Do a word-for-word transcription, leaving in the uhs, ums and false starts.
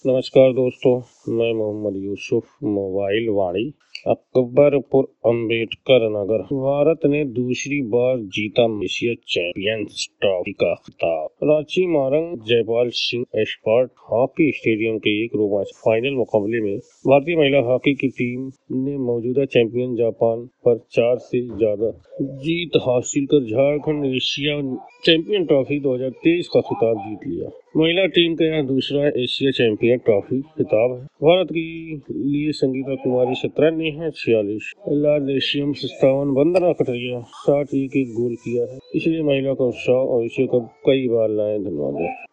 नमस्कार दोस्तों, मैं मोहम्मद यूसुफ। मोबाइल वाणी अकबरपुर अंबेडकर नगर। भारत ने दूसरी बार जीता एशिया चैंपियंस ट्रॉफी का खिताब। रांची मारंग जयपाल सिंह एस्पार्ट हॉकी स्टेडियम के एक रोमांचक फाइनल मुकाबले में भारतीय महिला हॉकी की टीम ने मौजूदा चैंपियन जापान पर चार से ज्यादा जीत हासिल कर झारखंड एशिया चैंपियन ट्रॉफी दो हज़ार तेईस का खिताब जीत लिया। महिला टीम का यह दूसरा एशिया चैंपियन ट्रॉफी खिताब है। भारत के लिए संगीता कुमारी सत्रह, नेहा छियालीस, लाल सत्तावन, वंदना कटरिया साठ एक एक गोल किया है। इसलिए महिला का उत्साह और इसे कब कई बार लाए। धन्यवाद।